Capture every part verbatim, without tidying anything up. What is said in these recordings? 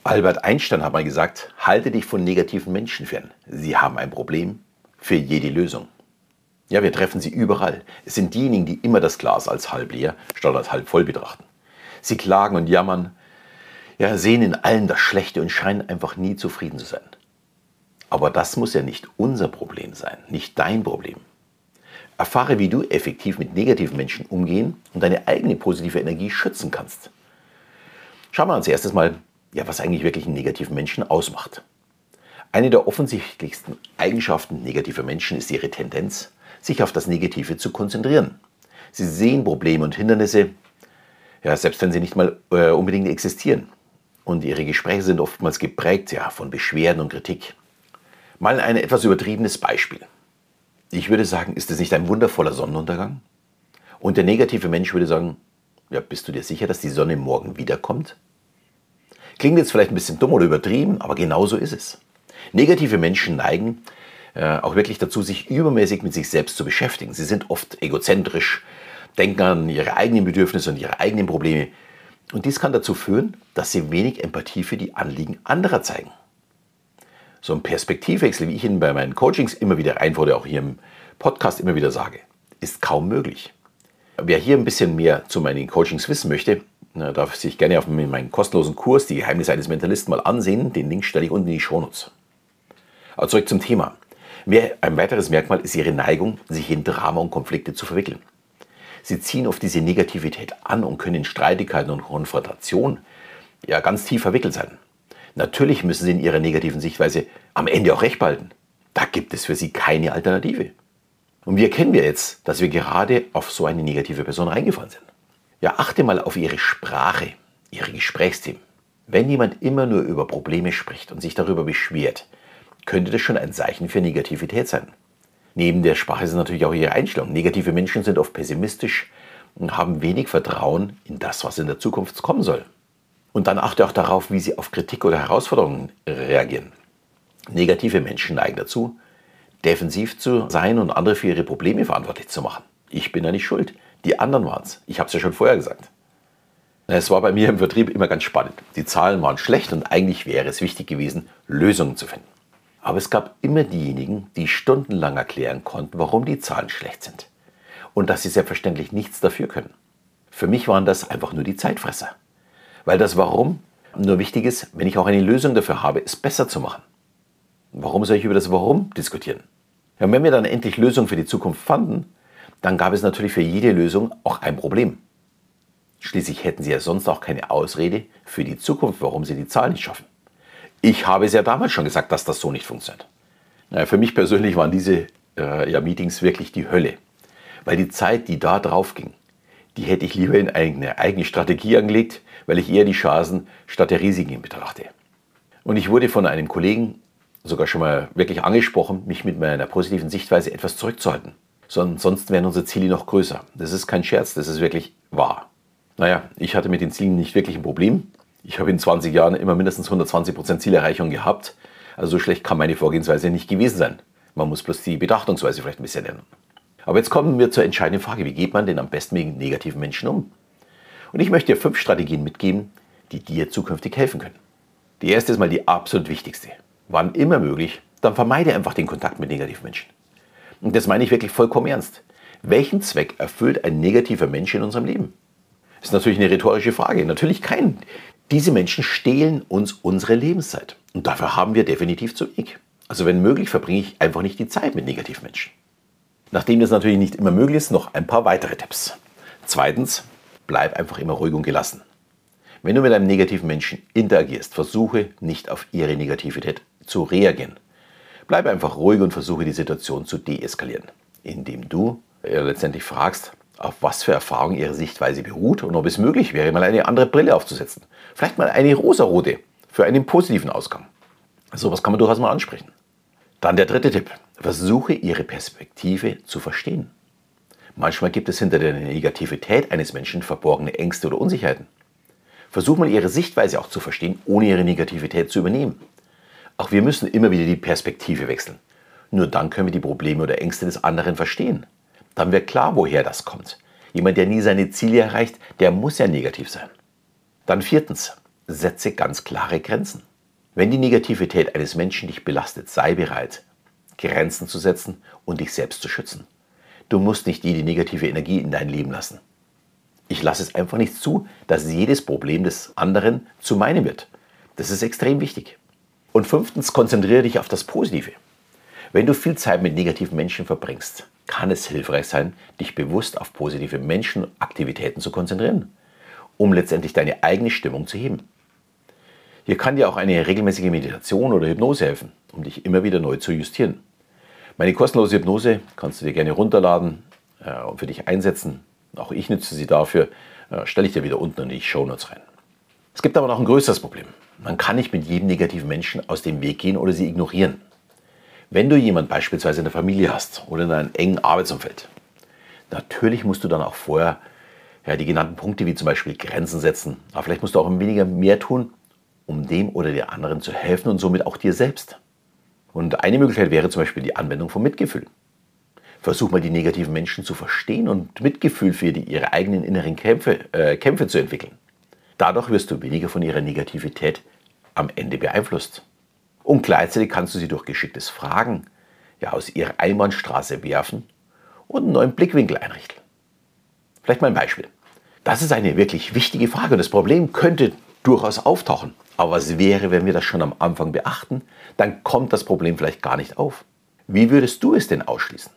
Albert Einstein hat mal gesagt, halte dich von negativen Menschen fern. Sie haben ein Problem, für jede Lösung. Ja, wir treffen sie überall. Es sind diejenigen, die immer das Glas als halb leer statt als halb voll betrachten. Sie klagen und jammern, ja, sehen in allen das Schlechte und scheinen einfach nie zufrieden zu sein. Aber das muss ja nicht unser Problem sein, nicht dein Problem. Erfahre, wie du effektiv mit negativen Menschen umgehen und deine eigene positive Energie schützen kannst. Schauen wir uns erstes mal, ja, was eigentlich wirklich einen negativen Menschen ausmacht. Eine der offensichtlichsten Eigenschaften negativer Menschen ist ihre Tendenz, sich auf das Negative zu konzentrieren. Sie sehen Probleme und Hindernisse, ja, selbst wenn sie nicht mal äh, unbedingt existieren. Und ihre Gespräche sind oftmals geprägt, ja, von Beschwerden und Kritik. Mal ein etwas übertriebenes Beispiel. Ich würde sagen, ist es nicht ein wundervoller Sonnenuntergang? Und der negative Mensch würde sagen, ja, bist du dir sicher, dass die Sonne morgen wiederkommt? Klingt jetzt vielleicht ein bisschen dumm oder übertrieben, aber genau so ist es. Negative Menschen neigen äh, auch wirklich dazu, sich übermäßig mit sich selbst zu beschäftigen. Sie sind oft egozentrisch, denken an ihre eigenen Bedürfnisse und ihre eigenen Probleme. Und dies kann dazu führen, dass sie wenig Empathie für die Anliegen anderer zeigen. So ein Perspektivwechsel, wie ich ihn bei meinen Coachings immer wieder einfordere, auch hier im Podcast immer wieder sage, ist kaum möglich. Wer hier ein bisschen mehr zu meinen Coachings wissen möchte, darf sich gerne auf meinen kostenlosen Kurs Die Geheimnisse eines Mentalisten mal ansehen. Den Link stelle ich unten in die Shownotes. Aber zurück zum Thema. Ein weiteres Merkmal ist ihre Neigung, sich in Drama und Konflikte zu verwickeln. Sie ziehen oft diese Negativität an und können in Streitigkeiten und Konfrontationen ja ganz tief verwickelt sein. Natürlich müssen sie in ihrer negativen Sichtweise am Ende auch recht behalten. Da gibt es für sie keine Alternative. Und wie erkennen wir jetzt, dass wir gerade auf so eine negative Person reingefallen sind? Ja, achte mal auf ihre Sprache, ihre Gesprächsthemen. Wenn jemand immer nur über Probleme spricht und sich darüber beschwert, könnte das schon ein Zeichen für Negativität sein. Neben der Sprache ist natürlich auch ihre Einstellung. Negative Menschen sind oft pessimistisch und haben wenig Vertrauen in das, was in der Zukunft kommen soll. Und dann achte auch darauf, wie sie auf Kritik oder Herausforderungen reagieren. Negative Menschen neigen dazu, defensiv zu sein und andere für ihre Probleme verantwortlich zu machen. Ich bin ja nicht schuld. Die anderen waren es. Ich habe es ja schon vorher gesagt. Es war bei mir im Vertrieb immer ganz spannend. Die Zahlen waren schlecht und eigentlich wäre es wichtig gewesen, Lösungen zu finden. Aber es gab immer diejenigen, die stundenlang erklären konnten, warum die Zahlen schlecht sind. Und dass sie selbstverständlich nichts dafür können. Für mich waren das einfach nur die Zeitfresser. Weil das Warum nur wichtig ist, wenn ich auch eine Lösung dafür habe, es besser zu machen. Warum soll ich über das Warum diskutieren? Ja, und wenn wir dann endlich Lösungen für die Zukunft fanden, dann gab es natürlich für jede Lösung auch ein Problem. Schließlich hätten sie ja sonst auch keine Ausrede für die Zukunft, warum sie die Zahlen nicht schaffen. Ich habe es ja damals schon gesagt, dass das so nicht funktioniert. Naja, für mich persönlich waren diese äh, ja, Meetings wirklich die Hölle. Weil die Zeit, die da drauf ging, die hätte ich lieber in eine eigene Strategie angelegt, weil ich eher die Chancen statt der Risiken betrachte. Und ich wurde von einem Kollegen sogar schon mal wirklich angesprochen, mich mit meiner positiven Sichtweise etwas zurückzuhalten. Sonst wären unsere Ziele noch größer. Das ist kein Scherz, das ist wirklich wahr. Naja, ich hatte mit den Zielen nicht wirklich ein Problem. Ich habe in zwanzig Jahren immer mindestens hundertzwanzig Prozent Zielerreichung gehabt. Also so schlecht kann meine Vorgehensweise nicht gewesen sein. Man muss bloß die Betrachtungsweise vielleicht ein bisschen ändern. Aber jetzt kommen wir zur entscheidenden Frage, wie geht man denn am besten mit negativen Menschen um? Und ich möchte dir fünf Strategien mitgeben, die dir zukünftig helfen können. Die erste ist mal die absolut wichtigste. Wann immer möglich, dann vermeide einfach den Kontakt mit negativen Menschen. Und das meine ich wirklich vollkommen ernst. Welchen Zweck erfüllt ein negativer Mensch in unserem Leben? Das ist natürlich eine rhetorische Frage. Natürlich keinen. Diese Menschen stehlen uns unsere Lebenszeit. Und dafür haben wir definitiv zu wenig. Also wenn möglich, verbringe ich einfach nicht die Zeit mit negativen Menschen. Nachdem das natürlich nicht immer möglich ist, noch ein paar weitere Tipps. Zweitens, bleib einfach immer ruhig und gelassen. Wenn du mit einem negativen Menschen interagierst, versuche nicht auf ihre Negativität zu reagieren. Bleib einfach ruhig und versuche die Situation zu deeskalieren, indem du äh, letztendlich fragst, auf was für Erfahrung ihre Sichtweise beruht und ob es möglich wäre, mal eine andere Brille aufzusetzen. Vielleicht mal eine rosarote für einen positiven Ausgang. So was kann man durchaus mal ansprechen. Dann der dritte Tipp. Versuche ihre Perspektive zu verstehen. Manchmal gibt es hinter der Negativität eines Menschen verborgene Ängste oder Unsicherheiten. Versuch mal ihre Sichtweise auch zu verstehen, ohne ihre Negativität zu übernehmen. Auch wir müssen immer wieder die Perspektive wechseln. Nur dann können wir die Probleme oder Ängste des anderen verstehen. Dann wird klar, woher das kommt. Jemand, der nie seine Ziele erreicht, der muss ja negativ sein. Dann viertens, setze ganz klare Grenzen. Wenn die Negativität eines Menschen dich belastet, sei bereit, Grenzen zu setzen und dich selbst zu schützen. Du musst nicht jede negative Energie in dein Leben lassen. Ich lasse es einfach nicht zu, dass jedes Problem des anderen zu meinem wird. Das ist extrem wichtig. Und fünftens, konzentriere dich auf das Positive. Wenn du viel Zeit mit negativen Menschen verbringst, kann es hilfreich sein, dich bewusst auf positive Menschen und Aktivitäten zu konzentrieren, um letztendlich deine eigene Stimmung zu heben. Hier kann dir auch eine regelmäßige Meditation oder Hypnose helfen, um dich immer wieder neu zu justieren. Meine kostenlose Hypnose kannst du dir gerne runterladen äh, und für dich einsetzen. Auch ich nutze sie dafür, äh, stelle ich dir wieder unten in die Shownotes rein. Es gibt aber noch ein größeres Problem. Man kann nicht mit jedem negativen Menschen aus dem Weg gehen oder sie ignorieren. Wenn du jemanden beispielsweise in der Familie hast oder in einem engen Arbeitsumfeld, natürlich musst du dann auch vorher ja, die genannten Punkte wie zum Beispiel Grenzen setzen, aber vielleicht musst du auch ein weniger mehr tun, um dem oder der anderen zu helfen und somit auch dir selbst. Und eine Möglichkeit wäre zum Beispiel die Anwendung von Mitgefühl. Versuch mal die negativen Menschen zu verstehen und Mitgefühl für die, ihre eigenen inneren Kämpfe, äh, Kämpfe zu entwickeln. Dadurch wirst du weniger von ihrer Negativität am Ende beeinflusst. Und gleichzeitig kannst du sie durch geschicktes Fragen ja, aus ihrer Einbahnstraße werfen und einen neuen Blickwinkel einrichten. Vielleicht mal ein Beispiel. Das ist eine wirklich wichtige Frage und das Problem könnte durchaus auftauchen. Aber was wäre, wenn wir das schon am Anfang beachten? Dann kommt das Problem vielleicht gar nicht auf. Wie würdest du es denn ausschließen?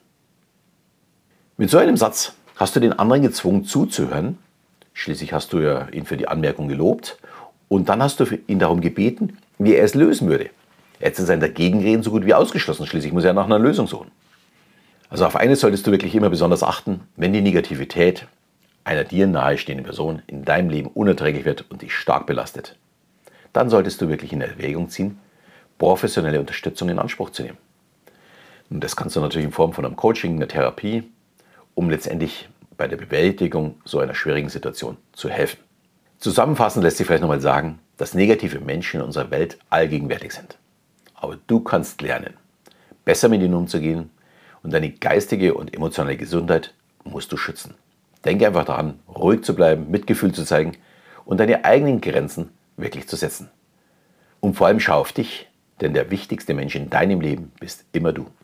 Mit so einem Satz hast du den anderen gezwungen zuzuhören. Schließlich hast du ja ihn für die Anmerkung gelobt. Und dann hast du ihn darum gebeten, wie er es lösen würde. Jetzt ist sein Dagegenreden so gut wie ausgeschlossen. Schließlich muss er nach einer Lösung suchen. Also auf eines solltest du wirklich immer besonders achten, wenn die Negativität einer dir nahestehenden Person in deinem Leben unerträglich wird und dich stark belastet. Dann solltest du wirklich in Erwägung ziehen, professionelle Unterstützung in Anspruch zu nehmen. Und das kannst du natürlich in Form von einem Coaching, einer Therapie, um letztendlich bei der Bewältigung so einer schwierigen Situation zu helfen. Zusammenfassend lässt sich vielleicht nochmal sagen, dass negative Menschen in unserer Welt allgegenwärtig sind. Aber du kannst lernen, besser mit ihnen umzugehen und deine geistige und emotionale Gesundheit musst du schützen. Denke einfach daran, ruhig zu bleiben, Mitgefühl zu zeigen und deine eigenen Grenzen wirklich zu setzen. Und vor allem schau auf dich, denn der wichtigste Mensch in deinem Leben bist immer du.